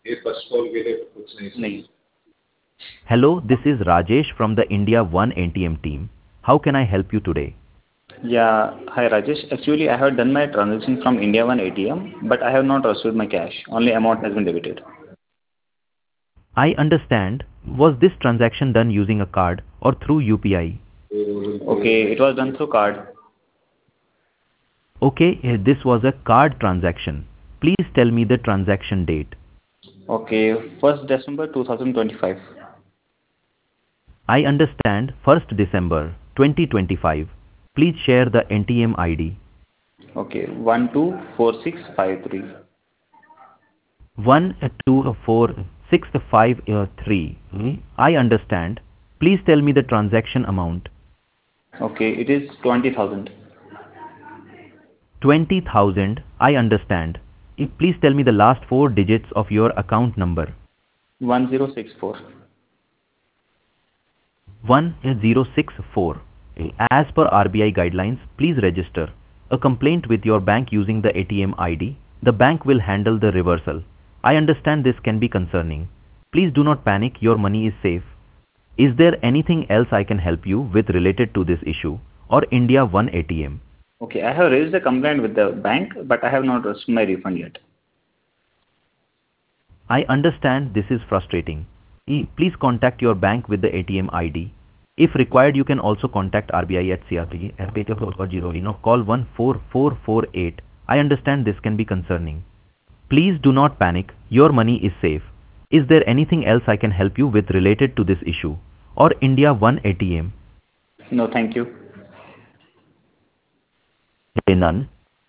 ये first call के लिए कुछ नहीं सर। नहीं। Hello, this is Rajesh from the India One ATM team. How can I help you today? Yeah, hi Rajesh. Actually, I have done my transaction from India One ATM, but I have not received my cash. Only amount has been debited. I understand. Was this transaction done using a card or through UPI? Okay, it was done through card. Okay, this was a card transaction. Please tell me the transaction date. Okay, 1st December 2025. I understand. 1st December 2025. Please share the NTM ID. Okay, 124653. 124653. I understand. Please tell me the transaction amount. Okay, it is 20,000. 20,000. I understand. Please tell me the last four digits of your account number. 1064. 1064. As per RBI guidelines, please register a complaint with your bank using the ATM ID. The bank will handle the reversal. I understand this can be concerning. Please do not panic. Your money is safe. Is there anything else I can help you with related to this issue or India One ATM? Okay, I have raised a complaint with the bank, but I have not received my refund yet. I understand this is frustrating. Please contact your bank with the ATM ID. If required, you can also contact RBI at CRP or call 14448. I understand this can be concerning. Please do not panic. Your money is safe. Is there anything else I can help you with related to this issue or India One ATM? No, thank you. None.